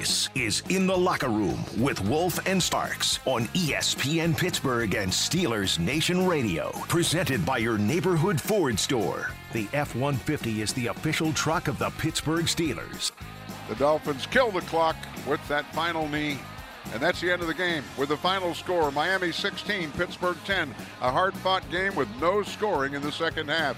This is In the Locker Room with Wolf and Starks on ESPN Pittsburgh and Steelers Nation Radio. Presented by your neighborhood Ford store. The F-150 is the official truck of the Pittsburgh Steelers. The Dolphins kill the clock with that final knee. And that's the end of the game with the final score. Miami 16, Pittsburgh 10. A hard-fought game with no scoring in the second half.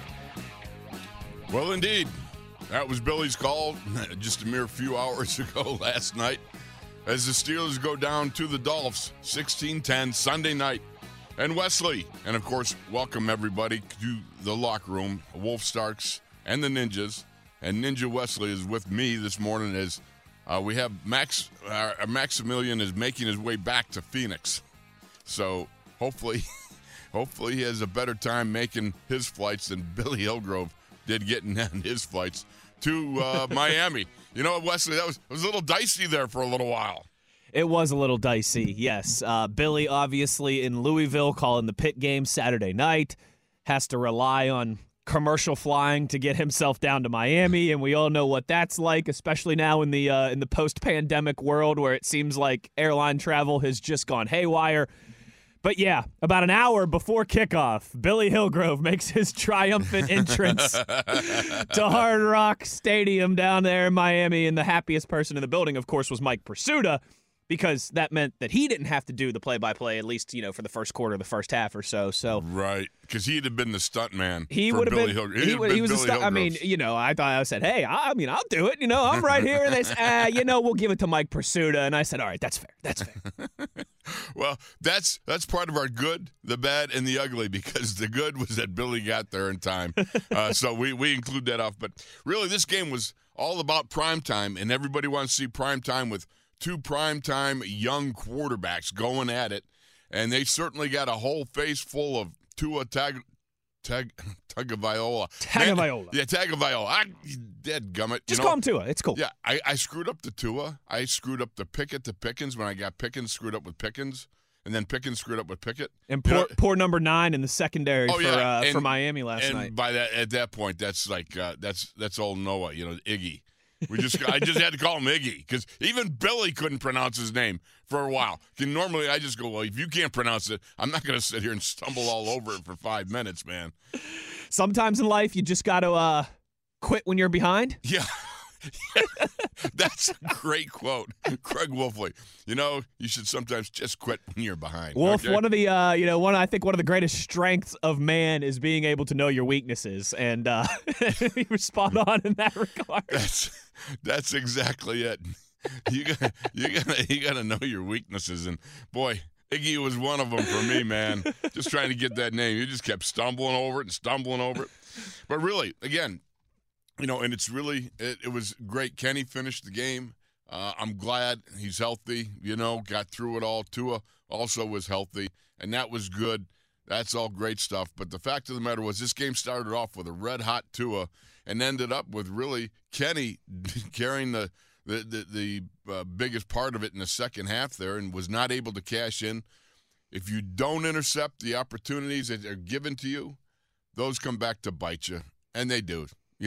Well, indeed. That was Billy's call just a mere few hours ago last night as the Steelers go down to the Dolphins 16-10 Sunday night. And Wesley, and of course, welcome everybody to the locker room, Wolf Starks and the Ninjas. And Ninja Wesley is with me this morning as we have Maximilian is making his way back to Phoenix. So hopefully he has a better time making his flights than Billy Hillgrove did getting on his flights to Miami. You know, Wesley, it was a little dicey there for a little while. It was a little dicey, yes. Billy, obviously, in Louisville, calling the Pitt game Saturday night, has to rely on commercial flying to get himself down to Miami, and we all know what that's like, especially now in the post-pandemic world where it seems like airline travel has just gone haywire. But yeah, about an hour before kickoff, Billy Hillgrove makes his triumphant entrance to Hard Rock Stadium down there in Miami, and the happiest person in the building, of course, was Mike Pursuta, because that meant that he didn't have to do the play-by-play, at least, for the first quarter, the first half or so. Right, because he'd have been the stunt man. He would have been. He was a stunt. I mean, I said, hey, I'll do it. I'm right here. And they said, we'll give it to Mike Pursuta. And I said, all right, that's fair. That's fair. Well, that's part of our good, the bad, and the ugly, because the good was that Billy got there in time. So we include that off. But really, this game was all about primetime, and everybody wants to see primetime with two primetime young quarterbacks going at it, and they certainly got a whole face full of Tua Tagovailoa. Yeah, Tagovailoa. Dadgummit. Just call him Tua. It's cool. Yeah, I screwed up the Tua. I screwed up the Pickett to Pickens when I got Pickens screwed up with Pickens, and then Pickens screwed up with Pickett. And poor number 9 in the secondary for Miami last night. And at that point, that's like that's old Noah, Iggy. I just had to call him Iggy because even Billy couldn't pronounce his name for a while. Normally, I just go, well, if you can't pronounce it, I'm not going to sit here and stumble all over it for 5 minutes, man. Sometimes in life, you just got to quit when you're behind. Yeah. That's a great quote. Craig Wolfley. You should sometimes just quit when you're behind. Wolf, okay? one of the I think one of the greatest strengths of man is being able to know your weaknesses, and you're spot on in that regard. That's exactly it. You gotta know your weaknesses, and boy, Iggy was one of them for me, man. Just trying to get that name, you just kept stumbling over it. But really, again. And it's really, it was great. Kenny finished the game. I'm glad he's healthy, got through it all. Tua also was healthy, and that was good. That's all great stuff. But the fact of the matter was this game started off with a red-hot Tua and ended up with really Kenny carrying the biggest part of it in the second half there and was not able to cash in. If you don't intercept the opportunities that are given to you, those come back to bite you, and they do.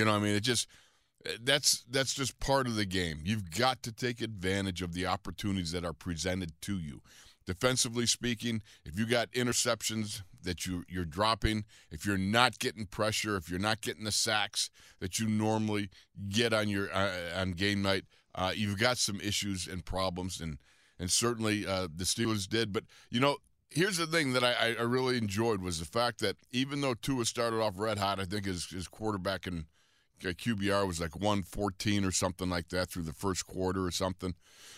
That's just part of the game. You've got to take advantage of the opportunities that are presented to you. Defensively speaking, if you got interceptions that you're dropping, if you're not getting pressure, if you're not getting the sacks that you normally get on your on game night, you've got some issues and problems, and certainly the Steelers did. But here's the thing that I really enjoyed was the fact that even though Tua started off red hot, I think his quarterback and QBR was like 114 or something like that through the first quarter or something.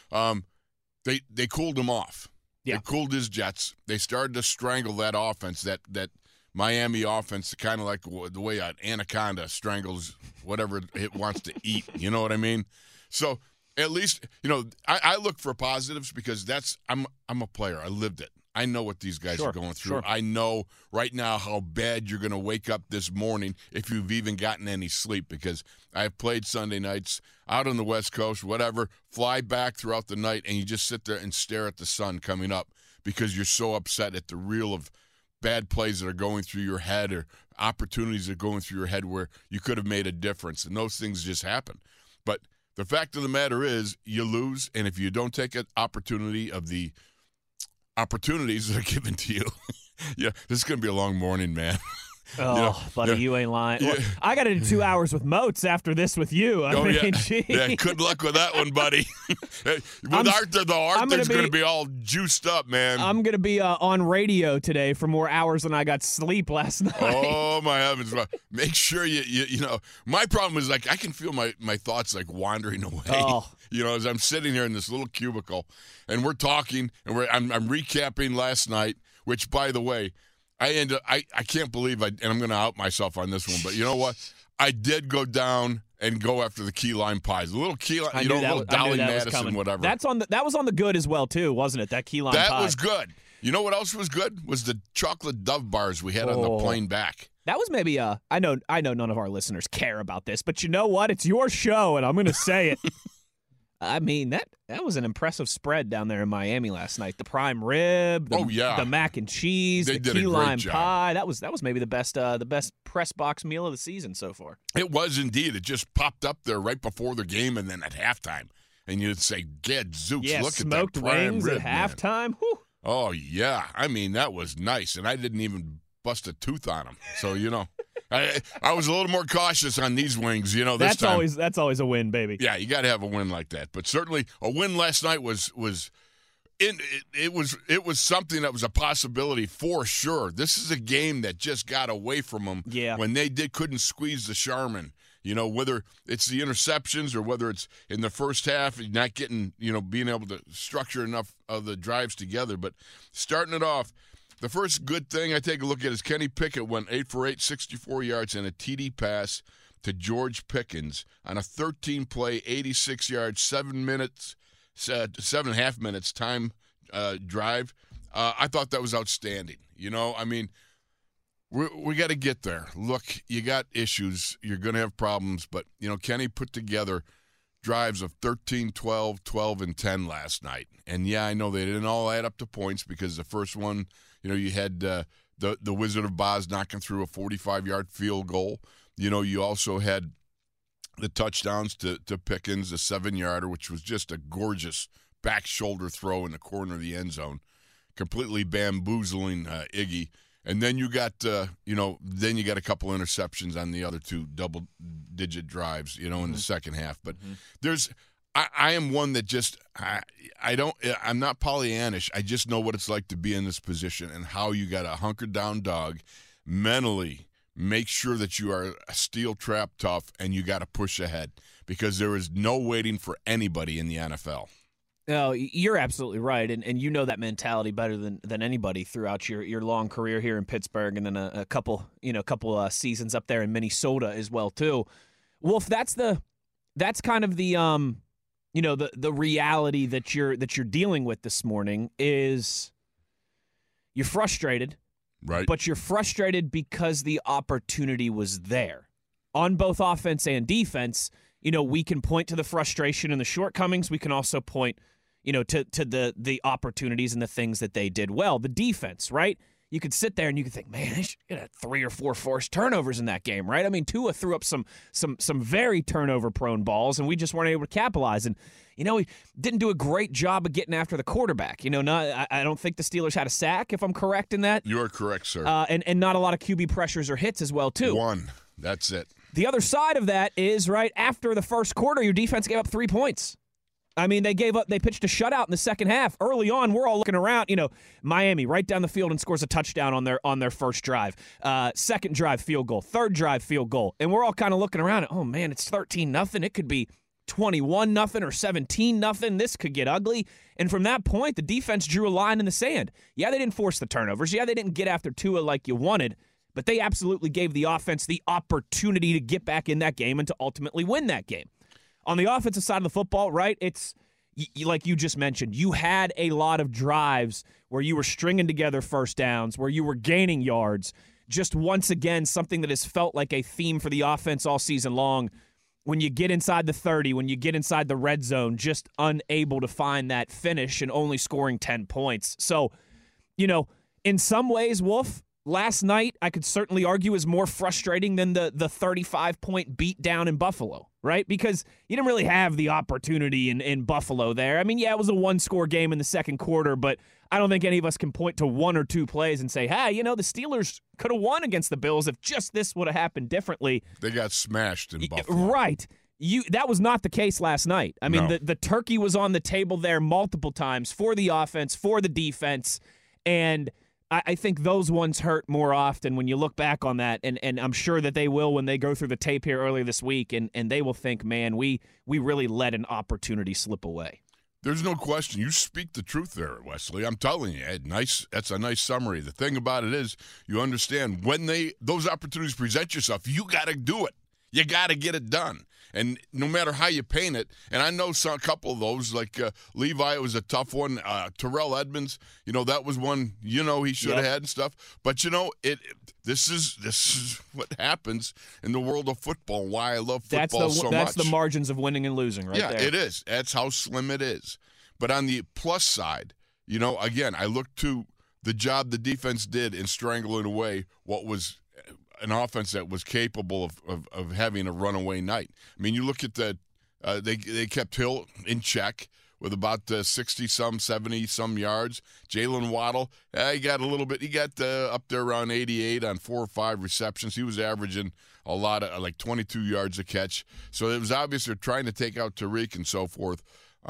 They cooled him off. Yeah. They cooled his jets. They started to strangle that offense, that Miami offense, kind of like the way an anaconda strangles whatever it wants to eat. You know what I mean? So at least I look for positives because I'm a player. I lived it. I know what these guys are going through. Sure. I know right now how bad you're going to wake up this morning if you've even gotten any sleep because I've played Sunday nights out on the West Coast, whatever, fly back throughout the night, and you just sit there and stare at the sun coming up because you're so upset at the reel of bad plays that are going through your head or opportunities that are going through your head where you could have made a difference, and those things just happen. But the fact of the matter is you lose, and if you don't take an opportunity of the opportunities that are given to you, yeah, this is going to be a long morning, man. Oh, buddy, you ain't lying. Yeah. Well, I got to do 2 hours with Moats after this with you. I mean, geez. Yeah, good luck with that one, buddy. With Arthur, though, Arthur's going to be all juiced up, man. I'm going to be on radio today for more hours than I got sleep last night. Oh, my heavens. Make sure you know, my problem is, like, I can feel my thoughts, like, wandering away. Oh. You know, as I'm sitting here in this little cubicle, and we're talking, and I'm recapping last night, which, by the way, I can't believe and I'm going to out myself on this one, but you know what? I did go down and go after the key lime pies. A little key lime, little Dolly Madison, whatever. That was on the good as well, too, wasn't it? That key lime pie. That was good. You know what else was good? Was the chocolate Dove bars we had on the plane back. That was maybe I know none of our listeners care about this, but you know what? It's your show, and I'm going to say it. I mean, that was an impressive spread down there in Miami last night. The prime rib, the mac and cheese, the key lime pie. That was maybe the best press box meal of the season so far. It was indeed. It just popped up there right before the game and then at halftime. And you'd say, "Gadzooks, look at that prime wings rib, at halftime." Whew. Oh, yeah. I mean, that was nice. And I didn't even bust a tooth on them. So, you know. I was a little more cautious on these wings, you know. This time. That's always a win, baby. Yeah, you got to have a win like that. But certainly, a win last night was something that was a possibility for sure. This is a game that just got away from them. Yeah. When they couldn't squeeze the Charmin. You know, whether it's the interceptions or whether it's in the first half, not getting, being able to structure enough of the drives together. But starting it off. The first good thing I take a look at is Kenny Pickett went 8 for 8, 64 yards, and a TD pass to George Pickens on a 13-play, 86-yard, 7.5 minutes time drive. I thought that was outstanding. You know, I mean, we got to get there. Look, you got issues. You're going to have problems. But, Kenny put together drives of 13, 12, 12, and 10 last night. And, yeah, I know they didn't all add up to points because the first one – you had the Wizard of Oz knocking through a 45-yard field goal. You also had the touchdowns to Pickens, a 7-yarder, which was just a gorgeous back shoulder throw in the corner of the end zone, completely bamboozling Iggy. And then you got, a couple interceptions on the other two double-digit drives, in the second half. But I am one that just I'm not Pollyannish. I just know what it's like to be in this position and how you got to hunker down dog, mentally make sure that you are steel trap tough and you got to push ahead because there is no waiting for anybody in the NFL. No, you're absolutely right, and you know that mentality better than anybody throughout your long career here in Pittsburgh, and then a couple seasons up there in Minnesota as well too. Wolf, that's kind of the the reality that you're dealing with this morning is you're frustrated, right? But you're frustrated because the opportunity was there on both offense and defense. We can point to the frustration and the shortcomings. We can also point, to the opportunities and the things that they did well. The defense, right? You could sit there and you could think, man, they should get 3 or 4 forced turnovers in that game, right? I mean, Tua threw up some very turnover-prone balls, and we just weren't able to capitalize. And, we didn't do a great job of getting after the quarterback. I don't think the Steelers had a sack, if I'm correct in that. You are correct, sir. And not a lot of QB pressures or hits as well, too. One. That's it. The other side of that is, right, after the first quarter, your defense gave up 3 points. I mean, they pitched a shutout in the second half. Early on, we're all looking around, Miami right down the field and scores a touchdown on their first drive. Second drive, field goal. Third drive, field goal. And we're all kind of looking around, oh man, it's 13-0. It could be 21-0 or 17-0. This could get ugly. And from that point, the defense drew a line in the sand. Yeah, they didn't force the turnovers. Yeah, they didn't get after Tua like you wanted, but they absolutely gave the offense the opportunity to get back in that game and to ultimately win that game. On the offensive side of the football, right, it's like you just mentioned, you had a lot of drives where you were stringing together first downs, where you were gaining yards. Just once again, something that has felt like a theme for the offense all season long. When you get inside the 30, when you get inside the red zone, just unable to find that finish and only scoring 10 points. So, in some ways, Wolf, last night, I could certainly argue, is more frustrating than the 35-point beat down in Buffalo, right? Because you didn't really have the opportunity in Buffalo there. I mean, yeah, it was a one-score game in the second quarter, but I don't think any of us can point to one or two plays and say, hey, the Steelers could have won against the Bills if just this would have happened differently. They got smashed in Buffalo. Right. That was not the case last night. I mean, No. the turkey was on the table there multiple times for the offense, for the defense, and I think those ones hurt more often when you look back on that, and I'm sure that they will when they go through the tape here early this week, and they will think, man, we really let an opportunity slip away. There's no question. You speak the truth there, Wesley. I'm telling you, Ed, that's a nice summary. The thing about it is you understand when those opportunities present yourself, you got to do it. You got to get it done. And no matter how you paint it, and I know a couple of those, like Levi was a tough one. Terrell Edmonds, that was one, he should have had and stuff. But, this is what happens in the world of football, why I love football so much. That's the margins of winning and losing right there. Yeah, it is. That's how slim it is. But on the plus side, again, I look to the job the defense did in strangling away what was an offense that was capable of having a runaway night. I mean, you look at they kept Hill in check with about 60-some, 70-some yards. Jalen Waddle, he got a little bit. He got up there around 88 on 4 or 5 receptions. He was averaging a lot of like 22 yards a catch. So it was obvious they're trying to take out Tariq and so forth.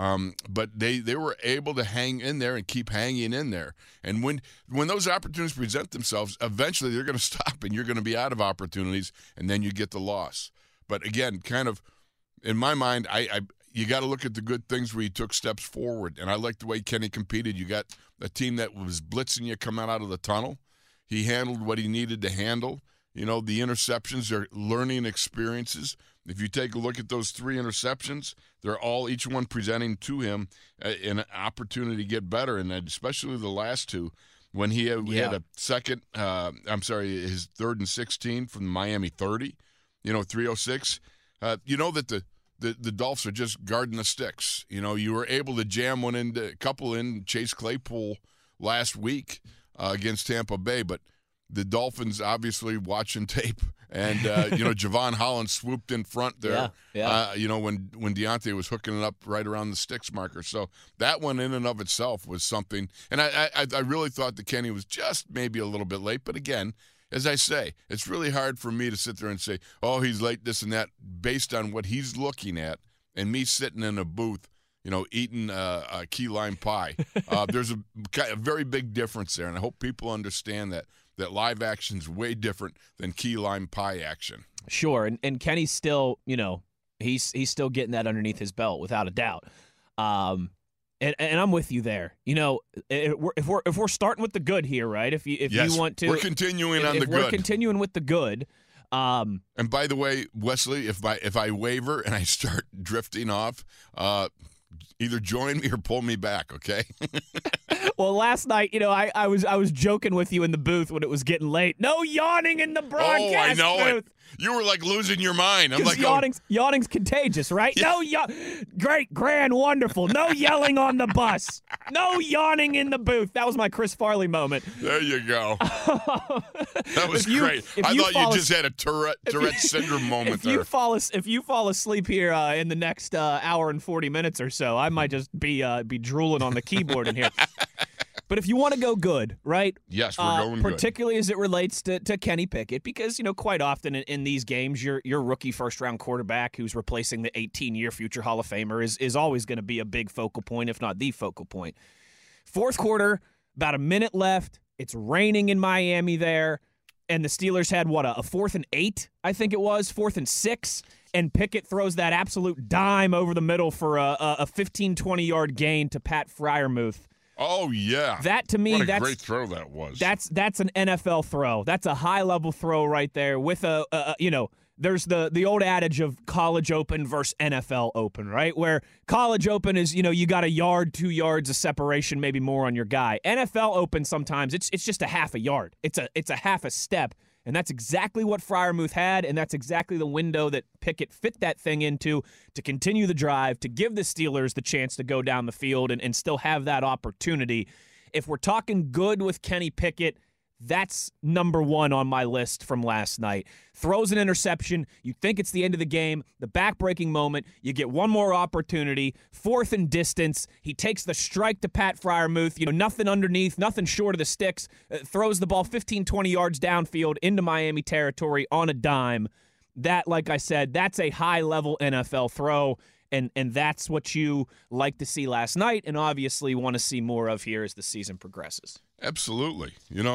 But they were able to hang in there and keep hanging in there. And when those opportunities present themselves, eventually they're going to stop and you're going to be out of opportunities, and then you get the loss. But again, kind of in my mind, you got to look at the good things where you took steps forward. And I like the way Kenny competed. You got a team that was blitzing you coming out of the tunnel. He handled what he needed to handle. The interceptions are learning experiences. If you take a look at those 3 interceptions, they're all each one presenting to him an opportunity to get better, and especially the last 2 when he had a second. His 3rd and 16 from the Miami 30. 306. That the Dolphins are just guarding the sticks. You were able to jam a couple in Chase Claypool last week against Tampa Bay, but the Dolphins obviously watching tape, and Javon Holland swooped in front there. Yeah. When Deontay was hooking it up right around the sticks marker. So that one in and of itself was something. And I really thought that Kenny was just maybe a little bit late. But again, as I say, it's really hard for me to sit there and say, oh, he's late, this and that, based on what he's looking at, and me sitting in a booth, eating a key lime pie. There's a very big difference there, and I hope people understand that live action's way different than key lime pie action. Sure, and Kenny's still, he's still getting that underneath his belt without a doubt. And I'm with you there. If we're starting with the good here, right? If you want to, we're continuing on the good. We're continuing with the good. And by the way, Wesley, if I waver and I start drifting off, either join me or pull me back, okay? Well, last night, I was joking with you in the booth when it was getting late. No yawning in the broadcast I know booth. it. You were like losing your mind. I'm like, yawning's contagious, right? Yeah. No great, grand, wonderful. No yelling on the bus. No yawning in the booth. That was my Chris Farley moment. There you go. That was great. I thought you just had a Tourette syndrome moment there. If you fall asleep here in the next hour and 40 minutes or so, I might just be drooling on the keyboard in here. But if you want to go good, right? Yes, we're going good. Particularly as it relates to Kenny Pickett, because, quite often in these games, your rookie first-round quarterback who's replacing the 18-year future Hall of Famer is always going to be a big focal point, if not the focal point. Fourth quarter, about a minute left. It's raining in Miami there, and the Steelers had, a 4th and 8, I think it was, 4th and 6, and Pickett throws that absolute dime over the middle for a 15, 20-yard gain to Pat Freiermuth. Oh, yeah. That, to me, what a great throw that was. That's an NFL throw. That's a high-level throw right there with there's the old adage of college open versus NFL open, right? Where college open is, you got a yard, 2 yards of separation, maybe more on your guy. NFL open sometimes, it's just a half a yard. It's a half a step. And that's exactly what Freiermuth had, and that's exactly the window that Pickett fit that thing into to continue the drive, to give the Steelers the chance to go down the field and still have that opportunity. If we're talking good with Kenny Pickett, That's number one on my list from last night. Throws an interception. You think it's the end of the game. The back-breaking moment. You get one more opportunity. 4th and distance. He takes the strike to Pat Freiermuth. Nothing underneath, nothing short of the sticks. Throws the ball 15, 20 yards downfield into Miami territory on a dime. That, like I said, that's a high-level NFL throw, and that's what you like to see last night and obviously want to see more of here as the season progresses. Absolutely.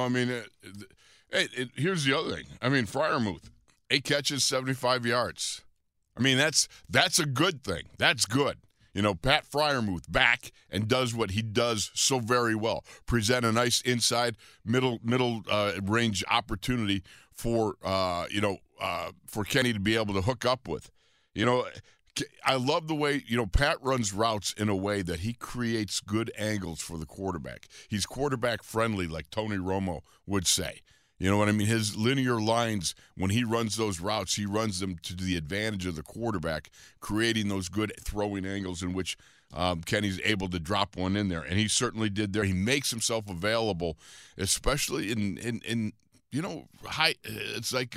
Here's the other thing. Freiermuth, 8 catches, 75 yards. That's a good thing. That's good. Pat Freiermuth back and does what he does so very well. Present a nice inside middle range opportunity for Kenny to be able to hook up with. I love the way, Pat runs routes in a way that he creates good angles for the quarterback. He's quarterback friendly, like Tony Romo would say. You know what I mean? His linear lines, when he runs those routes, he runs them to the advantage of the quarterback, creating those good throwing angles in which Kenny's able to drop one in there. And he certainly did there. He makes himself available, especially in high, it's like,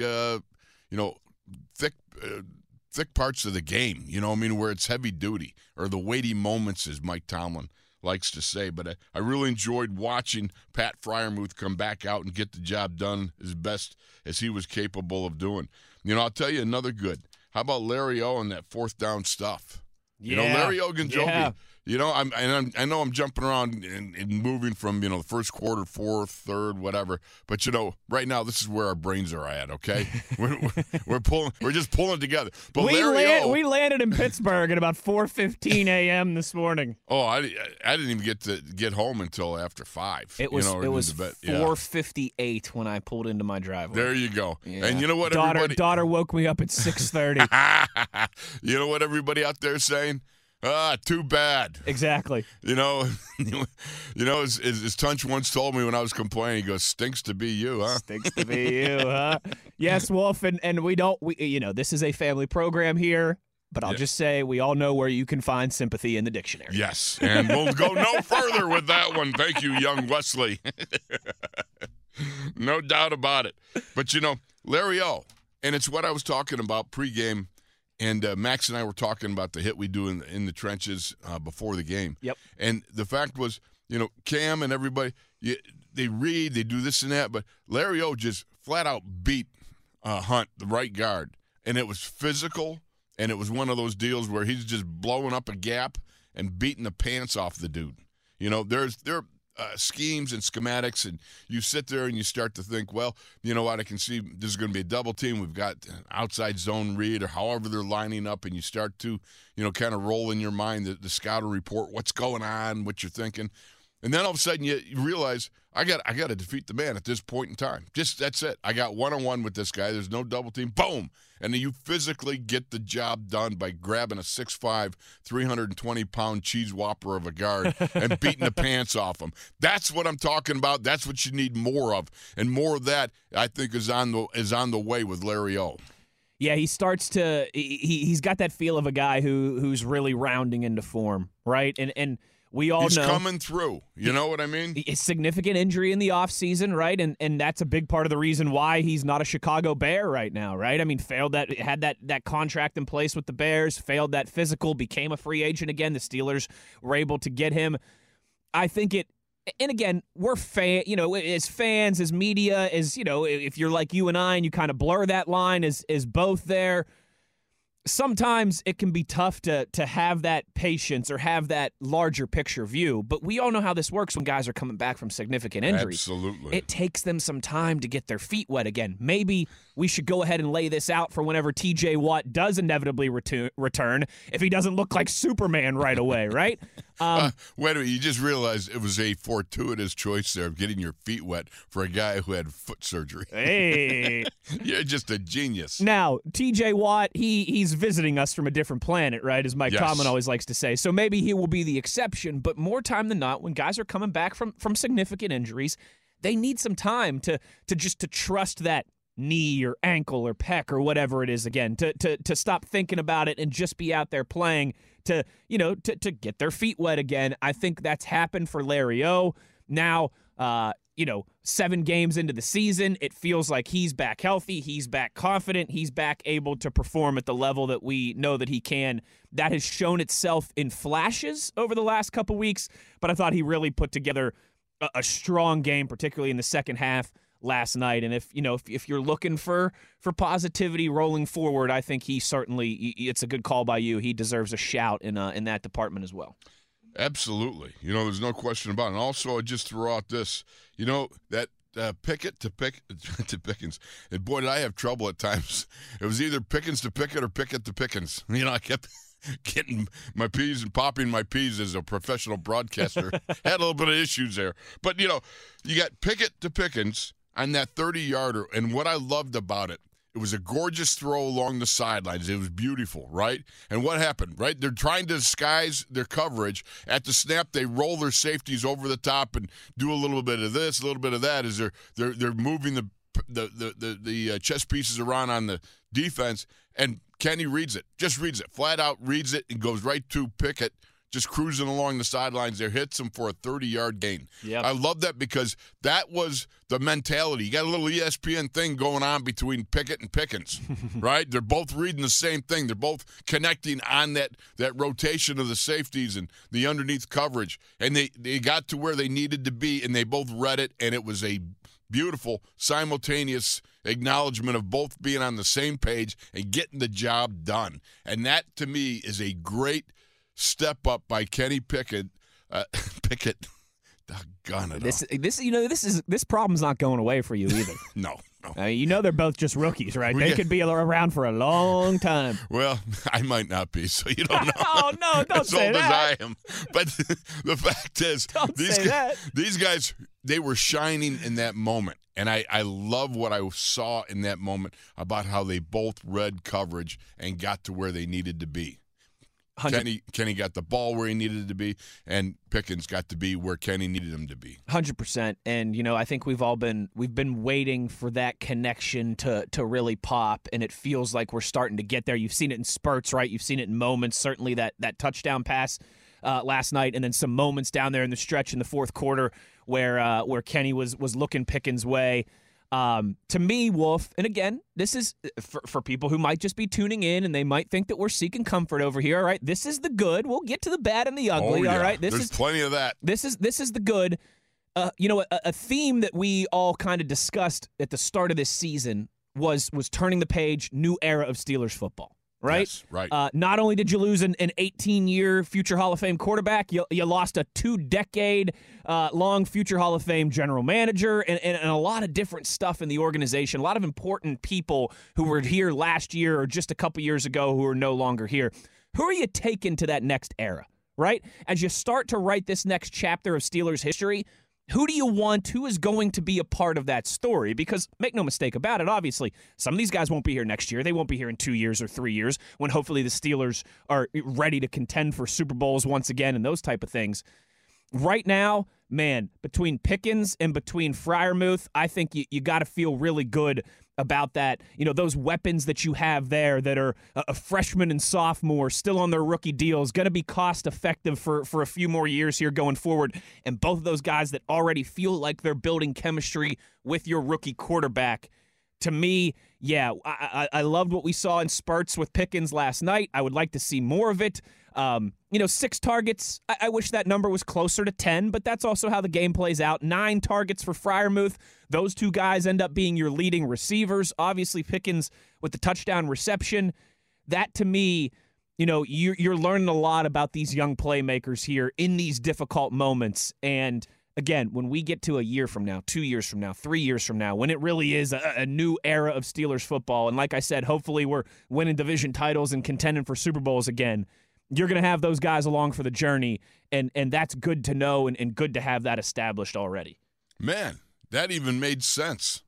thick parts of the game, where it's heavy duty or the weighty moments, as Mike Tomlin likes to say. But I really enjoyed watching Pat Freiermuth come back out and get the job done as best as he was capable of doing. I'll tell you another good. How about Larry O and that 4th down stuff? Yeah. Larry Ogunjobi. Yeah. I know I'm jumping around and moving from, the first quarter, 4th, 3rd, whatever. But, right now, this is where our brains are at, okay? We're just pulling together. But we landed in Pittsburgh at about 4:15 a.m. this morning. Oh, I didn't even get home until after 5. It was 4:58 when I pulled into my driveway. There you go. Yeah. And you know what, daughter woke me up at 6:30. You know what everybody out there is saying? Too bad. Exactly. As Tunch once told me when I was complaining, he goes, "Stinks to be you, huh?" Stinks to be you, huh? Yes, Wolf, and this is a family program here, but I'll just say we all know where you can find sympathy in the dictionary. Yes, and we'll go no further with that one. Thank you, young Wesley. No doubt about it. But, Larry O, and it's what I was talking about pregame. And Max and I were talking about the hit we do in the trenches before the game. Yep. And the fact was, Cam and everybody, they read, they do this and that, but Larry O just flat out beat Hunt, the right guard. And it was physical, and it was one of those deals where he's just blowing up a gap and beating the pants off the dude. There are schemes and schematics, and you sit there and you start to think, well, you know what, I can see this is going to be a double team. We've got outside zone read or however they're lining up, and you start to, kind of roll in your mind the scouting report, what's going on, what you're thinking. And then all of a sudden you realize, I got to defeat the man at this point in time. Just that's it. I got one-on-one with this guy. There's no double team. Boom. And then you physically get the job done by grabbing a 6'5", 320-pound cheese whopper of a guard and beating the pants off him. That's what I'm talking about. That's what you need more of. And more of that, I think, is on the way with Larry O. Yeah, he starts to he's got that feel of a guy who's really rounding into form, right? And we all know he's coming through. You know what I mean? A significant injury in the offseason, right? And that's a big part of the reason why he's not a Chicago Bear right now, right? Had that contract in place with the Bears, failed that physical, became a free agent again. The Steelers were able to get him. I think and again, we're as fans, as media, as, if you're like you and I and you kind of blur that line as both there, sometimes it can be tough to have that patience or have that larger picture view. But we all know how this works when guys are coming back from significant injuries. Absolutely. It takes them some time to get their feet wet again. Maybe we should go ahead and lay this out for whenever T.J. Watt does inevitably return, if he doesn't look like Superman right away, right? Wait a minute, you just realized it was a fortuitous choice there of getting your feet wet for a guy who had foot surgery. Hey. You're just a genius. Now, T.J. Watt, he's visiting us from a different planet, right, as Mike Tomlin always likes to say. So maybe he will be the exception, but more time than not, when guys are coming back from significant injuries, they need some time to trust that knee or ankle or pec or whatever it is again, to stop thinking about it and just be out there playing, to get their feet wet again. I think that's happened for Larry O. Now, 7 games into the season, it feels like he's back healthy, he's back confident, he's back able to perform at the level that we know that he can. That has shown itself in flashes over the last couple weeks, but I thought he really put together a strong game, particularly in the second half last night. And if you're looking for positivity rolling forward, I think he certainly, it's a good call by you. He deserves a shout in that department as well. Absolutely. There's no question about it. And also, I just throw out this, that Pickett to Pickens. And boy, did I have trouble at times. It was either Pickens to Pickett or Pickett to Pickens. I kept getting my P's and popping my P's as a professional broadcaster. Had a little bit of issues there. But, you got Pickett to Pickens on that 30-yarder. And what I loved about it, it was a gorgeous throw along the sidelines. It was beautiful, right? And what happened, right? They're trying to disguise their coverage. At the snap, they roll their safeties over the top and do a little bit of this, a little bit of that as they're moving the chess pieces around on the defense. And Kenny reads it, flat out reads it, and goes right to Pickett, just cruising along the sidelines there, hits him for a 30-yard gain. Yep. I love that because that was the mentality. You got a little ESPN thing going on between Pickett and Pickens, right? They're both reading the same thing. They're both connecting on that rotation of the safeties and the underneath coverage. And they got to where they needed to be, and they both read it, and it was a beautiful simultaneous acknowledgement of both being on the same page and getting the job done. And that, to me, is a great step up by Kenny Pickett. Doggone it! This problem's not going away for you either. No. They're both just rookies, right? They could be around for a long time. Well, I might not be, so you don't know. Oh no! Don't say that. As old as I am, but the fact is, these guys, they were shining in that moment, and I love what I saw in that moment about how they both read coverage and got to where they needed to be. Kenny got the ball where he needed it to be, and Pickens got to be where Kenny needed him to be. 100%. And I think we've been waiting for that connection to really pop, and it feels like we're starting to get there. You've seen it in spurts, right? You've seen it in moments. Certainly that touchdown pass last night, and then some moments down there in the stretch in the fourth quarter where Kenny was looking Pickens' way. To me, Wolf, and again, this is for people who might just be tuning in and they might think that we're seeking comfort over here. All right, this is the good. We'll get to the bad and the ugly. Oh, yeah. All right, there's plenty of that. This is the good. A theme that we all kind of discussed at the start of this season was turning the page, new era of Steelers football. Right? Yes, right. Not only did you lose an 18-year future Hall of Fame quarterback, you lost a 2-decade long future Hall of Fame general manager and a lot of different stuff in the organization, a lot of important people who were here last year or just a couple years ago who are no longer here. Who are you taking to that next era, right? As you start to write this next chapter of Steelers history, who do you want? Who is going to be a part of that story? Because make no mistake about it, obviously, some of these guys won't be here next year. They won't be here in 2 years or 3 years when hopefully the Steelers are ready to contend for Super Bowls once again and those type of things. Right now, man, between Pickens and between Freiermuth, I think you got to feel really good about that. Those weapons that you have there that are a freshman and sophomore still on their rookie deals, going to be cost effective for a few more years here going forward. And both of those guys that already feel like they're building chemistry with your rookie quarterback. To me, yeah, I loved what we saw in spurts with Pickens last night. I would like to see more of it. 6 targets. I wish that number was closer to 10, but that's also how the game plays out. 9 targets for Freiermuth. Those 2 guys end up being your leading receivers. Obviously, Pickens with the touchdown reception. That, to me, you're learning a lot about these young playmakers here in these difficult moments. And again, when we get to a year from now, 2 years from now, 3 years from now, when it really is a new era of Steelers football, and like I said, hopefully we're winning division titles and contending for Super Bowls again, you're going to have those guys along for the journey, and that's good to know and good to have that established already. Man, that even made sense.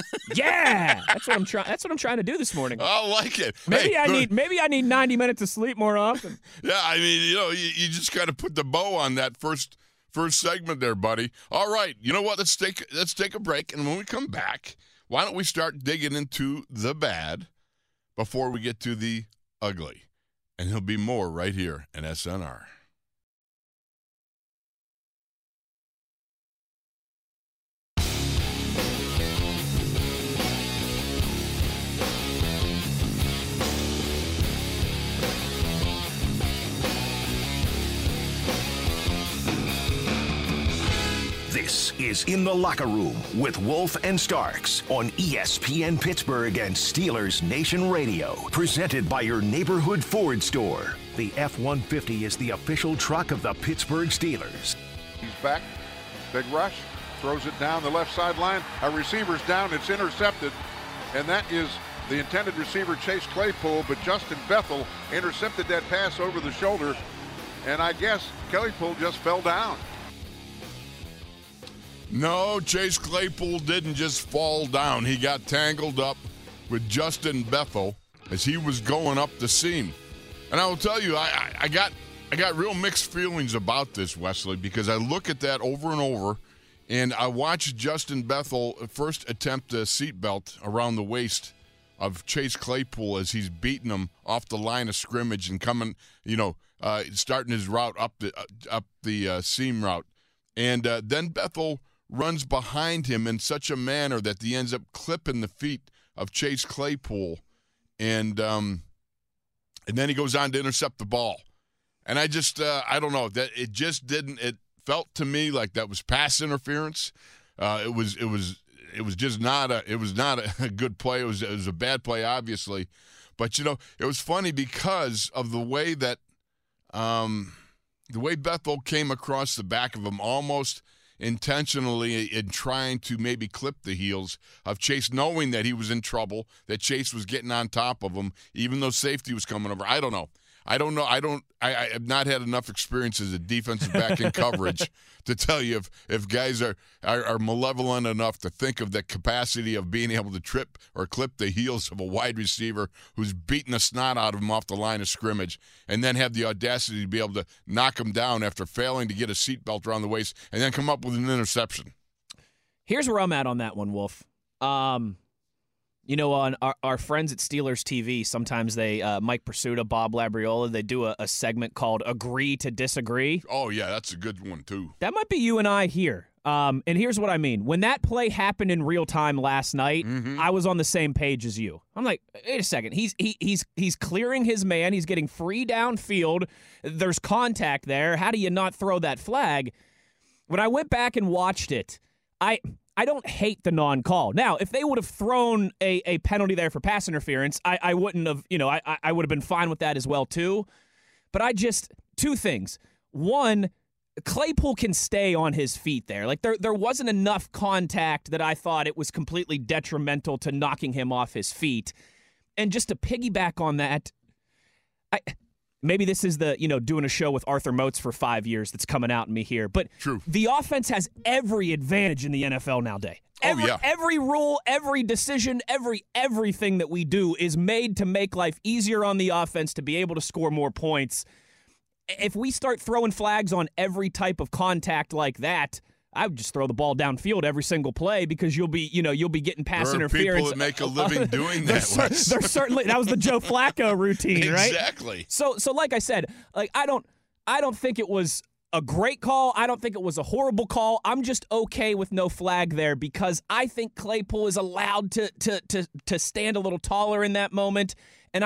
Yeah, that's what I'm trying. That's what I'm trying to do this morning. I like it. Maybe I need 90 minutes of sleep more often. Yeah, I mean, you just got to put the bow on that first segment there, buddy. All right, you know what? Let's take a break, and when we come back, why don't we start digging into the bad before we get to the ugly? And he'll be more right here in SNR. This is In the Locker Room with Wolf and Starks on ESPN Pittsburgh and Steelers Nation Radio. Presented by your neighborhood Ford store. The F-150 is the official truck of the Pittsburgh Steelers. He's back. Big rush. Throws it down the left sideline. A receiver's down. It's intercepted. And that is the intended receiver, Chase Claypool. But Justin Bethel intercepted that pass over the shoulder. And I guess Claypool just fell down. No, Chase Claypool didn't just fall down. He got tangled up with Justin Bethel as he was going up the seam. And I will tell you, I got real mixed feelings about this, Wesley, because I look at that over and over, and I watch Justin Bethel first attempt a seatbelt around the waist of Chase Claypool as he's beating him off the line of scrimmage and coming, starting his route up the seam route. And then Bethel runs behind him in such a manner that he ends up clipping the feet of Chase Claypool, and then he goes on to intercept the ball. And I just I don't know, that it just didn't. It felt to me like that was pass interference. It was just not a good play. It was a bad play, obviously, but it was funny because of the way that Bethel came across the back of him almost intentionally in trying to maybe clip the heels of Chase, knowing that he was in trouble, that Chase was getting on top of him, even though safety was coming over. I don't know. I have not had enough experience as a defensive back in coverage to tell you if guys are malevolent enough to think of the capacity of being able to trip or clip the heels of a wide receiver who's beating the snot out of him off the line of scrimmage, and then have the audacity to be able to knock him down after failing to get a seatbelt around the waist and then come up with an interception. Here's where I'm at on that one, Wolf. On our friends at Steelers TV, sometimes they, Mike Pursuta, Bob Labriola, they do a segment called Agree to Disagree. Oh, yeah, that's a good one, too. That might be you and I here. And here's what I mean. When that play happened in real time last night, I was on the same page as you. I'm like, wait a second. He's clearing his man. He's getting free downfield. There's contact there. How do you not throw that flag? When I went back and watched it, I don't hate the non-call. Now, if they would have thrown a penalty there for pass interference, I wouldn't have, I would have been fine with that as well, too. But two things. One, Claypool can stay on his feet there. Like, there wasn't enough contact that I thought it was completely detrimental to knocking him off his feet. And just to piggyback on that, maybe this is the, doing a show with Arthur Moats for 5 years that's coming out in me here. But True. The offense has every advantage in the NFL nowadays. Every rule, every decision, everything that we do is made to make life easier on the offense to be able to score more points. If we start throwing flags on every type of contact like that, I would just throw the ball downfield every single play because you'll be getting pass interference. There are people that make a living doing that. There's certainly, that was the Joe Flacco routine, right? Exactly. So like I said, I don't think it was a great call. I don't think it was a horrible call. I'm just okay with no flag there because I think Claypool is allowed to stand a little taller in that moment, and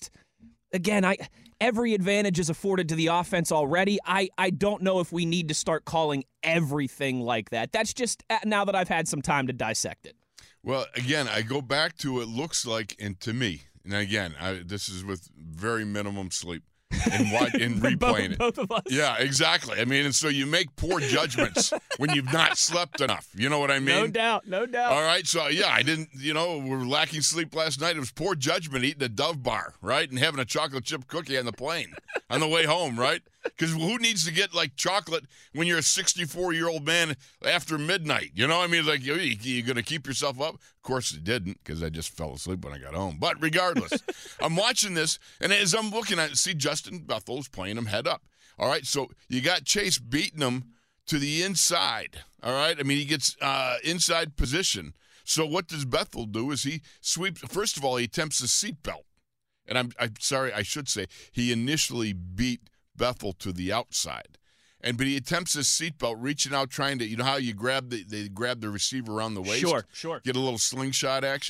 every advantage is afforded to the offense already. I don't know if we need to start calling everything like that. That's just now that I've had some time to dissect it. Well, again, I go back to it looks like, and to me, and again, this is with very minimum sleep in replaying it. Both of us. Yeah, exactly. I mean, and so you make poor judgments when you've not slept enough. You know what I mean? No doubt. All right, so yeah, I didn't, we're lacking sleep last night. It was poor judgment eating a Dove bar, right, and having a chocolate chip cookie on the plane on the way home, right? Because who needs to get, chocolate when you're a 64-year-old man after midnight? You know what I mean? Like, you going to keep yourself up? Of course it didn't, because I just fell asleep when I got home. But regardless, I'm watching this, and as I'm looking at it, see Justin Bethel's playing him head up. All right, so you got Chase beating him to the inside. All right? I mean, he gets inside position. So what does Bethel do is he sweeps. First of all, he attempts the seatbelt. And I'm sorry, I should say, he initially beat Bethel to the outside. But he attempts his seatbelt, reaching out, trying to, how you grab they grab the receiver around the waist? Sure. Get a little slingshot action.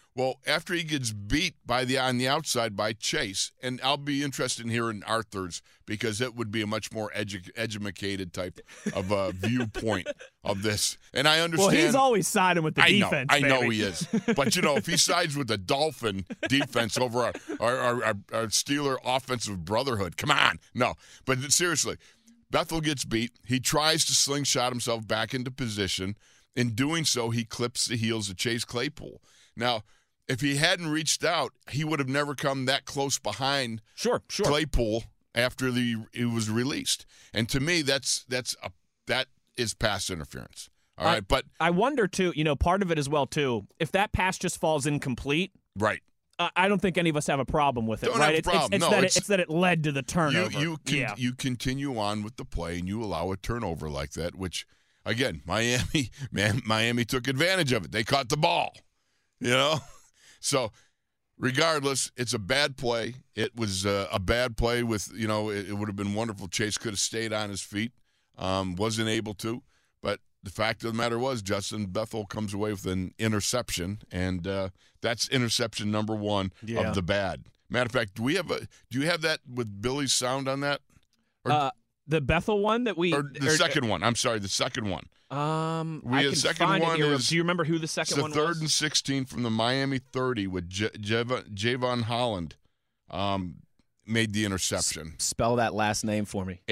Well, after he gets beat on the outside by Chase, and I'll be interested in hearing Arthur's because it would be a much more educated type of viewpoint of this. And I understand. Well, he's always siding with the defense. I know baby. he is. But, if he sides with the Dolphin defense over our Steeler offensive brotherhood, come on. No. But seriously, Bethel gets beat. He tries to slingshot himself back into position. In doing so, he clips the heels of Chase Claypool. Now, if he hadn't reached out, he would have never come that close behind Sure. Claypool after he was released. And to me, that is pass interference. All right, but I wonder too. Part of it as well too. If that pass just falls incomplete, right? I don't think any of us have a problem with it. Don't right? have a problem. It's that it led to the turnover. You continue on with the play and you allow a turnover like that, which again, Miami took advantage of it. They caught the ball. So, regardless, it's a bad play. It was a bad play with, it would have been wonderful. Chase could have stayed on his feet, wasn't able to. But the fact of the matter was Justin Bethel comes away with an interception, and that's interception number one of the bad. Matter of fact, do you have that with Billy's sound on that? The Bethel one that we... Or the second one. I'm sorry, the second one. I can find it here. Do you remember who the second one was? The 3rd and 16 from the Miami 30 with Javon Holland made the interception. Spell that last name for me.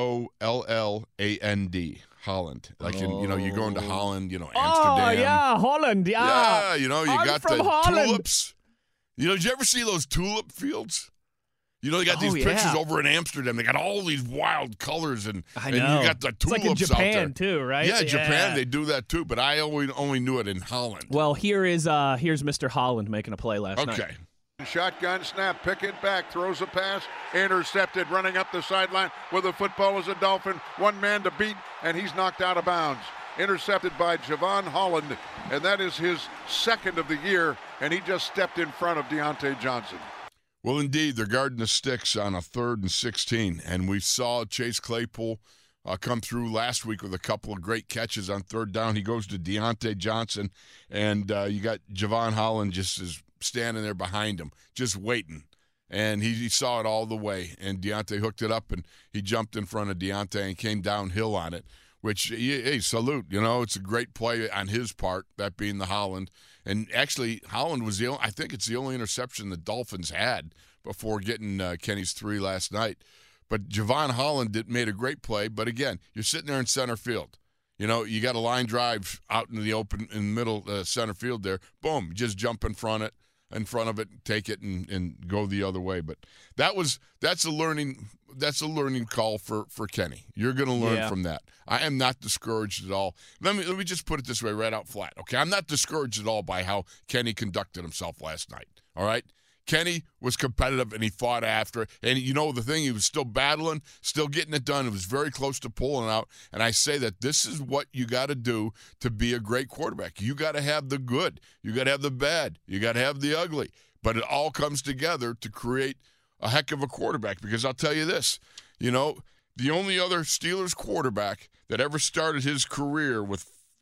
Holland. Holland. Like, you go into Holland, Amsterdam. Oh, yeah, Holland, yeah. Yeah, you I'm got from the Holland. tulips. Did you ever see those tulip fields? They got these pictures over in Amsterdam. They got all these wild colors, and you got the tulips it's like in Japan, out there. too, right? Yeah, Japan, they do that, too, but I only knew it in Holland. Well, here's Mr. Holland making a play last night. Okay. Shotgun snap, Pickett back, throws a pass, intercepted, running up the sideline with the football is a Dolphin. One man to beat, and he's knocked out of bounds. Intercepted by Javon Holland, and that is his second of the year, and he just stepped in front of Deontay Johnson. Well, indeed, they're guarding the sticks on a 3rd and 16, and we saw Chase Claypool come through last week with a couple of great catches on 3rd down. He goes to Deontay Johnson, and you got Javon Holland just is standing there behind him, just waiting. And he saw it all the way, and Deontay hooked it up, and he jumped in front of Deontay and came downhill on it, which, hey, salute. It's a great play on his part, that being the Holland. And actually, Holland was I think it's the only interception the Dolphins had before getting Kenny's 3 last night. But Javon Holland made a great play. But again, you're sitting there in center field. You got a line drive out in the open, in the middle center field there. Boom, just jump in front of it, take it, and go the other way. But that's a learning call for Kenny. You're going to learn from that. I am not discouraged at all. Let me just put it this way, right out flat. Okay, I'm not discouraged at all by how Kenny conducted himself last night. All right, Kenny was competitive and he fought after it. And the thing, he was still battling, still getting it done. It was very close to pulling out. And I say that this is what you got to do to be a great quarterback. You got to have the good, you got to have the bad, you got to have the ugly. But it all comes together to create a heck of a quarterback. Because I'll tell you this, the only other Steelers quarterback that ever started his career with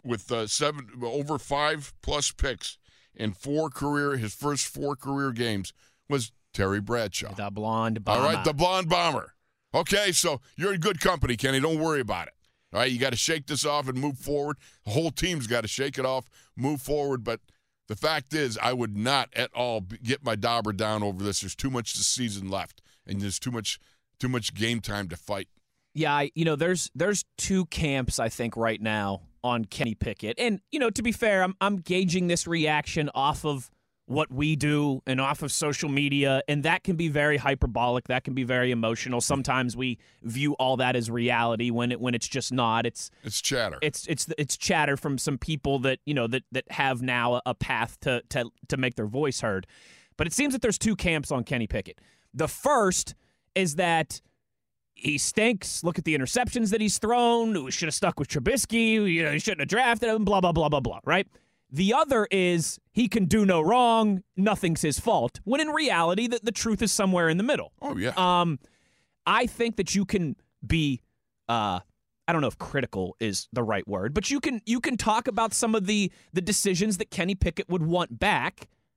over 5+ picks in his first 4 career games was Terry Bradshaw. The blonde bomber. All right, the blonde bomber. Okay, so you're in good company, Kenny. Don't worry about it. All right, you got to shake this off and move forward. The whole team's got to shake it off, move forward. But the fact is, I would not at all get my dauber down over this. There's too much this season left, and there's too much game time to fight. Yeah, there's 2 camps, I think, right now on Kenny Pickett. And, to be fair, I'm gauging this reaction off of what we do and off of social media, and that can be very hyperbolic. That can be very emotional. Sometimes we view all that as reality when it's just not. It's chatter. It's chatter from some people that that have now a path to make their voice heard. But it seems that there's 2 camps on Kenny Pickett. The first is that he stinks. Look at the interceptions that he's thrown. We should have stuck with Trubisky. He shouldn't have drafted him, blah, blah, blah, blah, blah, right? The other is he can do no wrong. Nothing's his fault. When in reality, the truth is somewhere in the middle. Oh, yeah. I think that you can be, I don't know if critical is the right word, but you can talk about some of the decisions that Kenny Pickett would want back,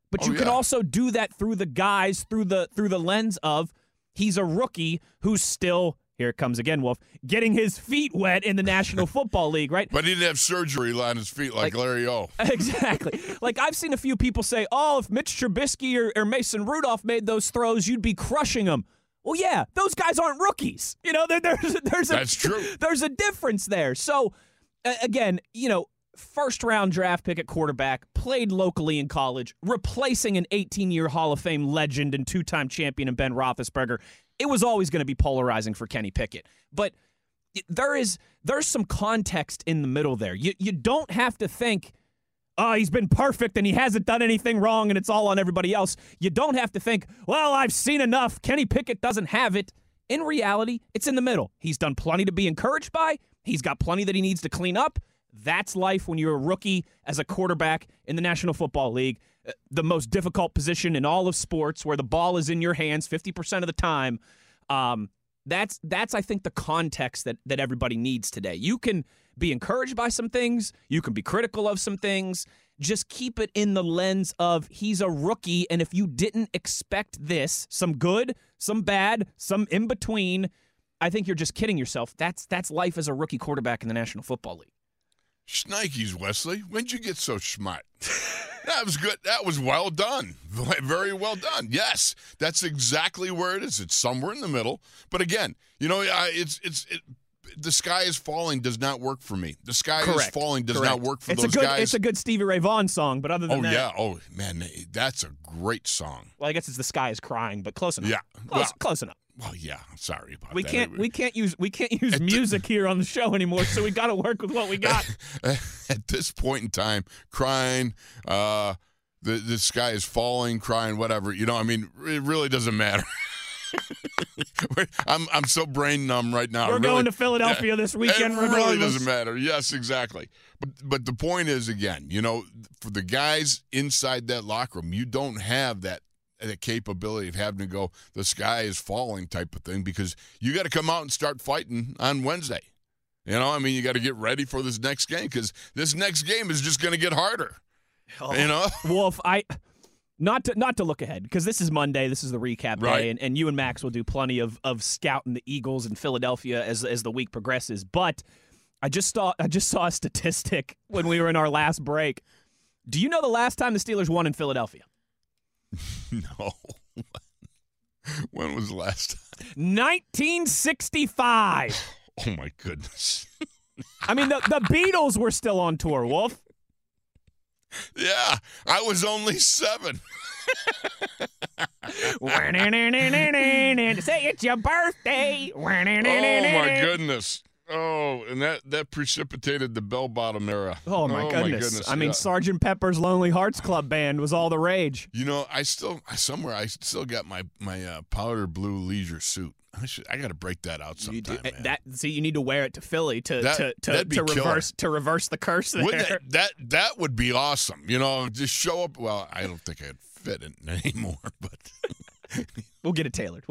But you can also do that through the guys, through the lens of he's a rookie who's still, here it comes again, Wolf, getting his feet wet in the National Football League, right? But he didn't have surgery on his feet like Larry O. Exactly. Like, I've seen a few people say, oh, if Mitch Trubisky or Mason Rudolph made those throws, you'd be crushing them. Well, yeah, those guys aren't rookies. You know, That's true. There's a difference there. So, again, you know, first-round draft pick at quarterback, played locally in college, replacing an 18-year Hall of Fame legend and two-time champion in Ben Roethlisberger. It was always going to be polarizing for Kenny Pickett. But there's some context in the middle there. You don't have to think, oh, he's been perfect and he hasn't done anything wrong and it's all on everybody else. You don't have to think, well, I've seen enough. Kenny Pickett doesn't have it. In reality, it's in the middle. He's done plenty to be encouraged by. He's got plenty that he needs to clean up. That's life when you're a rookie as a quarterback in the National Football League, the most difficult position in all of sports, where the ball is in your hands 50% of the time. That's I think, the context that everybody needs today. You can be encouraged by some things. You can be critical of some things. Just keep it in the lens of he's a rookie, and if you didn't expect this, some good, some bad, some in between, I think you're just kidding yourself. That's life as a rookie quarterback in the National Football League. Shnikes, Wesley. When'd you get so smart? That was good. That was well done. Very well done. Yes, that's exactly where it is. It's somewhere in the middle. But again, you know, the sky is falling does not work for me. The sky is falling does not work for those guys. It's a good Stevie Ray Vaughan song, but other than that. Yeah. Oh, man, that's a great song. Well, I guess it's The Sky is Crying, but close enough. Yeah. Close enough. Well, yeah. Sorry about we that. We can't use music here on the show anymore, so we got to work with what we got. At this point in time, crying, the sky is falling, crying, whatever. You know, I mean, it really doesn't matter. I'm so brain numb right now. We're going to Philadelphia this weekend. It really doesn't matter. Yes, exactly. But the point is, again, you know, for the guys inside that locker room, you don't have that capability of having to go, the sky is falling type of thing, because you got to come out and start fighting on Wednesday. You know, I mean, you got to get ready for this next game, because this next game is just going to get harder. Oh. You know, Wolf, Not to look ahead, because this is Monday. This is the recap day, and you and Max will do plenty of scouting the Eagles in Philadelphia as the week progresses. But I just saw a statistic when we were in our last break. Do you know the last time the Steelers won in Philadelphia? No. When was the last time? 1965. Oh my goodness. I mean, the Beatles were still on tour, Wolf. Yeah, I was only 7. Say it's your birthday. Oh, my goodness. Oh, and that precipitated the bell-bottom era. Oh, my goodness. I mean, Sgt. Pepper's Lonely Hearts Club Band was all the rage. You know, I still got my powder blue leisure suit. I got to break that out sometime. Man. You need to wear it to Philly to reverse the curse there. That would be awesome. You know, just show up. Well, I don't think I'd fit it anymore, but we'll get it tailored.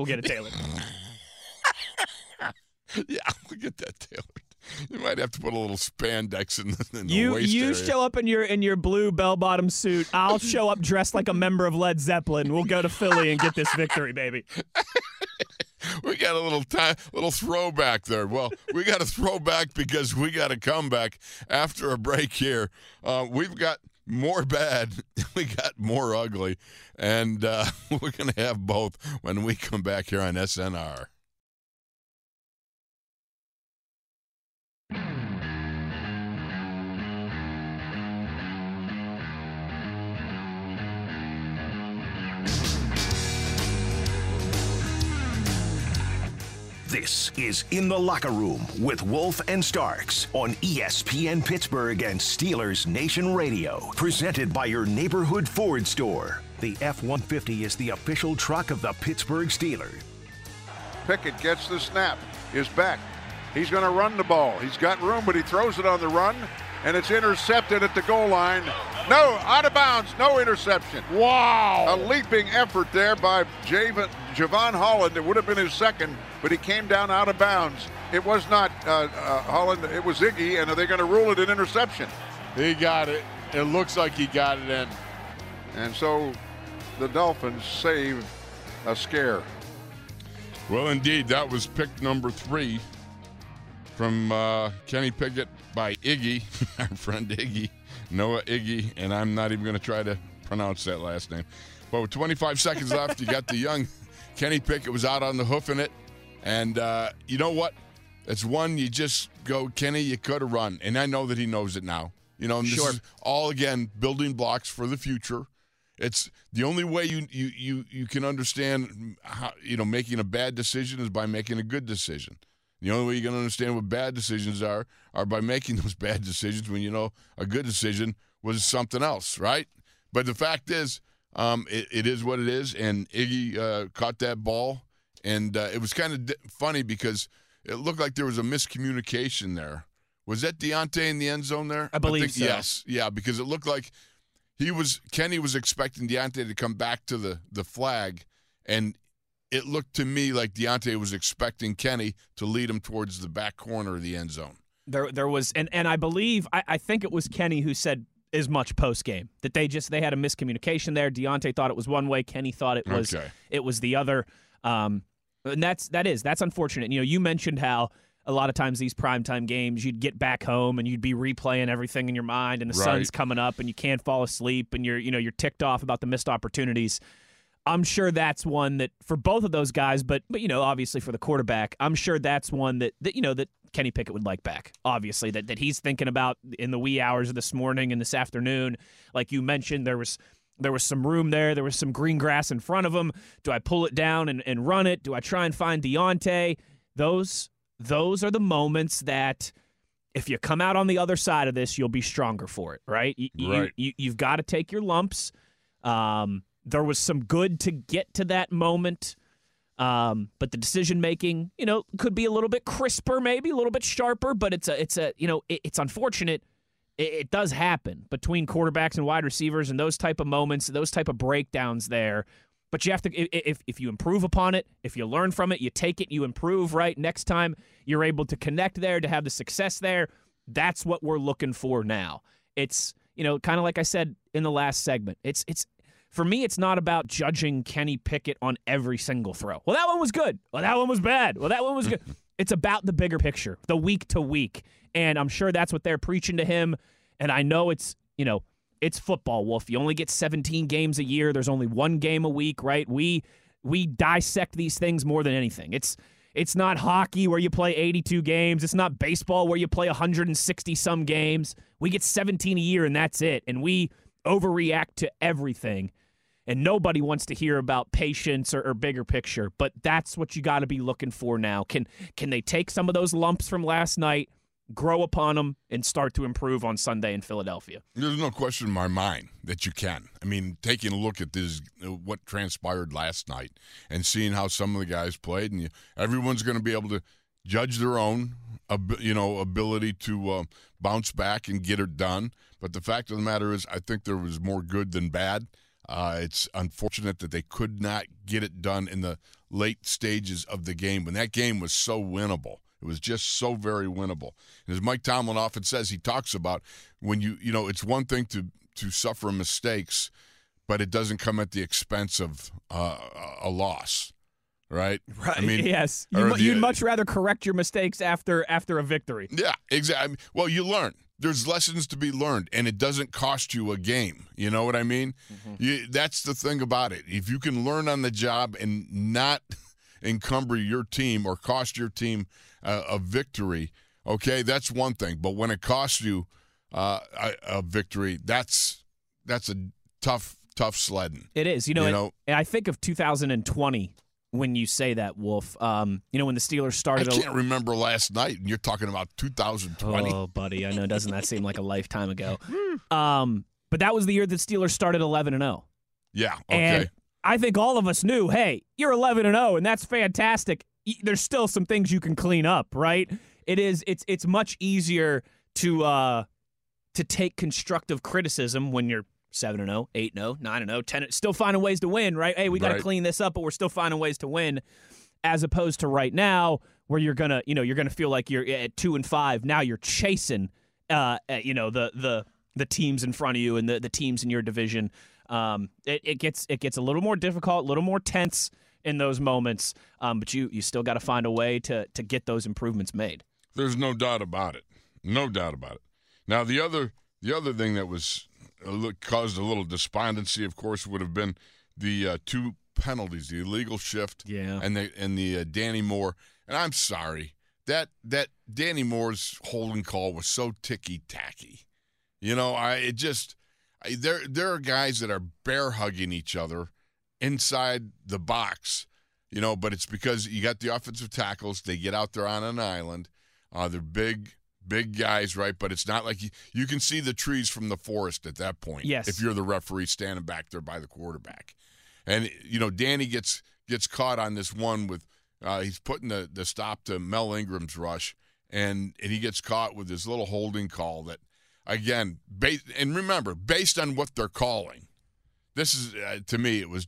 Yeah, we'll get that tailored. You might have to put a little spandex in the waist You area. show up in your blue bell-bottom suit. I'll show up dressed like a member of Led Zeppelin. We'll go to Philly and get this victory, baby. We got a little throwback there. Well, we got a throwback because we got a comeback after a break here. We've got more bad, we got more ugly, and we're going to have both when we come back here on SNR. This is In the Locker Room with Wolf and Starks on ESPN Pittsburgh and Steelers Nation Radio. Presented by your neighborhood Ford store. The F-150 is the official truck of the Pittsburgh Steelers. Pickett gets the snap, is back. He's going to run the ball. He's got room, but he throws it on the run, and it's intercepted at the goal line. No, out of bounds, no interception. Wow. A leaping effort there by Javon Holland. It would have been his second, but he came down out of bounds. It was not Holland, it was Ziggy, and are they going to rule it an interception? He got it. It looks like he got it in. And so the Dolphins save a scare. Well, indeed, that was pick number 3 from Kenny Pickett by Iggy, our friend Iggy, Noah Iggy, and I'm not even going to try to pronounce that last name. But with 25 seconds left, you got the young Kenny Pickett was out on the hoofing it, and you know what? It's one you just go, Kenny, you could have run, and I know that he knows it now. You know, and this is all, again, building blocks for the future. It's the only way you can understand how, making a bad decision is by making a good decision. The only way you can understand what bad decisions are by making those bad decisions when you know a good decision was something else, right? But the fact is, it is what it is, and Iggy caught that ball, and it was kind of funny because it looked like there was a miscommunication there. Was that Deontay in the end zone there? I believe so. Yes, yeah, because it looked like Kenny was expecting Deontay to come back to the flag, and it looked to me like Deontay was expecting Kenny to lead him towards the back corner of the end zone. There was, and I believe, I think it was Kenny who said as much post game that they had a miscommunication there. Deontay thought it was one way, Kenny thought it was the other, and that's unfortunate. You mentioned how a lot of times these primetime games, you'd get back home and you'd be replaying everything in your mind, and the sun's coming up and you can't fall asleep, and you're ticked off about the missed opportunities. I'm sure that's one that for both of those guys, but obviously for the quarterback, I'm sure that's one that Kenny Pickett would like back. Obviously that he's thinking about in the wee hours of this morning and this afternoon. Like you mentioned, there was some room there. There was some green grass in front of him. Do I pull it down and run it? Do I try and find Deontay? Those are the moments that if you come out on the other side of this, you'll be stronger for it, right? You've got to take your lumps. There was some good to get to that moment, but the decision making, could be a little bit crisper, maybe a little bit sharper. But it's unfortunate. It does happen between quarterbacks and wide receivers, and those type of moments, those type of breakdowns there. But you have to, if you improve upon it, if you learn from it, you take it, you improve, right? Next time you're able to connect there, to have the success there. That's what we're looking for now. It's, kind of like I said in the last segment, it's for me, it's not about judging Kenny Pickett on every single throw. Well, that one was good. Well, that one was bad. Well, that one was good. It's about the bigger picture, the week to week. And I'm sure that's what they're preaching to him. And I know it's football, Wolf. You only get 17 games a year. There's only one game a week, right? We dissect these things more than anything. It's not hockey where you play 82 games. It's not baseball where you play 160-some games. We get 17 a year, and that's it. And we overreact to everything. And nobody wants to hear about patience or bigger picture. But that's what you got to be looking for now. Can they take some of those lumps from last night, grow upon them, and start to improve on Sunday in Philadelphia? There's no question in my mind that you can. I mean, taking a look at this, what transpired last night, and seeing how some of the guys played, and everyone's going to be able to judge their own, ability to bounce back and get it done. But the fact of the matter is, I think there was more good than bad. It's unfortunate that they could not get it done in the late stages of the game when that game was so winnable. It was just so very winnable. And as Mike Tomlin often says, he talks about when it's one thing to suffer mistakes, but it doesn't come at the expense of a loss, right? Right. I mean, yes. You'd much rather correct your mistakes after a victory. Yeah, exactly. Well, you learn. There's lessons to be learned, and it doesn't cost you a game. You know what I mean? Mm-hmm. That's the thing about it. If you can learn on the job and not encumber your team or cost your team a victory, okay, that's one thing. But when it costs you a victory, that's a tough sledding. It is. And I think of 2020 when you say that, Wolf. When the Steelers started. I can't remember last night, and you're talking about 2020. Oh, buddy, I know. Doesn't that seem like a lifetime ago? But that was the year that Steelers started 11-0. Yeah. Okay. And I think all of us knew, hey, you're 11-0, and that's fantastic. There's still some things you can clean up, right? It's much easier to take constructive criticism when you're 7-0, 8-0, 9-0, 10, still finding ways to win, right? Hey, we got to clean this up, but we're still finding ways to win, as opposed to right now where you're gonna feel like you're at 2-5. Now you're chasing, the teams in front of you and the teams in your division. It gets a little more difficult, a little more tense in those moments, but you still got to find a way to get those improvements made. There's no doubt about it. No doubt about it. Now, the other thing that was caused a little despondency, of course, would have been the two penalties, the illegal shift and the Danny Moore. And I'm sorry, that Danny Moore's holding call was so ticky-tacky. You know, there are guys that are bear hugging each other inside the box, you know, but it's because you got the offensive tackles. They get out there on an island. They're big guys, right? But it's not like you can see the trees from the forest at that point. Yes. If you're the referee standing back there by the quarterback. And, you know, Danny gets caught on this one with he's putting the stop to Mel Ingram's rush, and he gets caught with this little holding call that, again, and remember, based on what they're calling, this is, to me, it was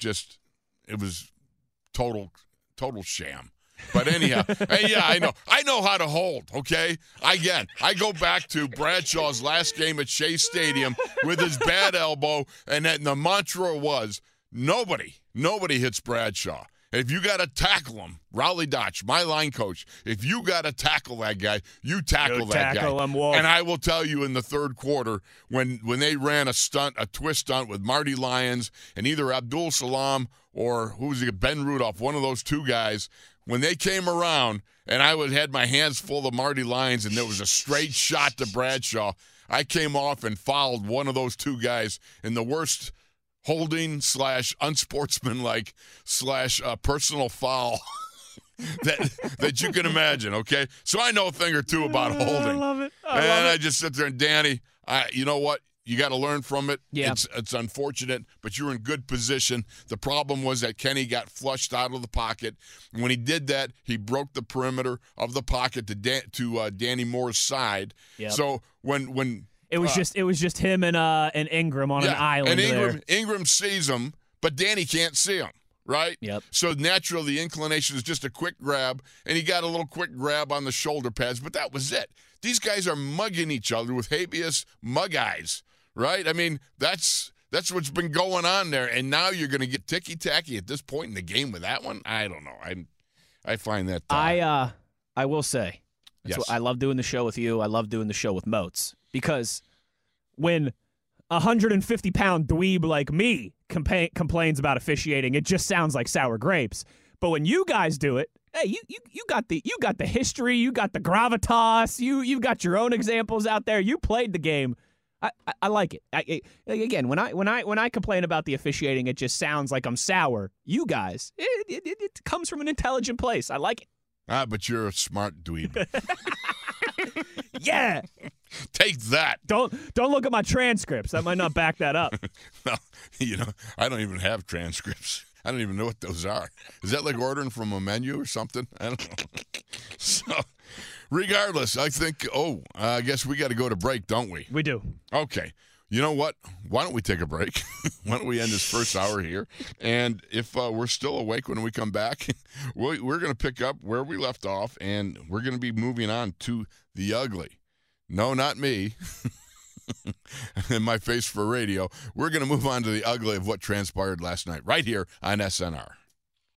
total sham. But anyhow, yeah, I know how to hold, okay? Again, I go back to Bradshaw's last game at Shea Stadium with his bad elbow, and the mantra was, nobody hits Bradshaw. If you got to tackle him, Rowley Dotch, my line coach, if you got to tackle that guy, you tackle that guy. Him, Wolf. And I will tell you, in the third quarter, when they ran a twist stunt with Marty Lyons and either Abdul Salam or Ben Rudolph, one of those two guys, when they came around and I had my hands full of Marty Lyons and there was a straight shot to Bradshaw, I came off and fouled one of those two guys in the worst holding / unsportsmanlike / personal foul that you can imagine, okay? So I know a thing or two about holding. I love it. I just sit there and, Danny, you know what? You got to learn from it. Yeah. It's unfortunate, but you're in good position. The problem was that Kenny got flushed out of the pocket. When he did that, he broke the perimeter of the pocket to Danny Moore's side. Yep. So when it was just him and Ingram on an island. And Ingram sees him, but Danny can't see him, right? Yep. So naturally, the inclination is just a quick grab, and he got a little quick grab on the shoulder pads, but that was it. These guys are mugging each other with habeas mug eyes, right? I mean, that's what's been going on there, and now you're going to get ticky-tacky at this point in the game with that one? I don't know. I find that I will say, yes. I love doing the show with you. I love doing the show with Moats, because when 150-pound dweeb like me complains about officiating, it just sounds like sour grapes. But when you guys do it, hey, you got the history, you got the gravitas, you got your own examples out there. You played the game. I like it. Again, when I complain about the officiating, it just sounds like I'm sour. You guys, it comes from an intelligent place. I like it. But you're a smart dweeb. Yeah. Take that. Don't look at my transcripts. That might not back that up. Well, I don't even have transcripts. I don't even know what those are. Is that like ordering from a menu or something? I don't know. So, regardless, I think, I guess we got to go to break, don't we? We do. Okay. You know what? Why don't we take a break? Why don't we end this first hour here? And if we're still awake when we come back, we're going to pick up where we left off, and we're going to be moving on to the ugly. No, not me. In my face for radio. We're going to move on to the ugly of what transpired last night right here on SNR.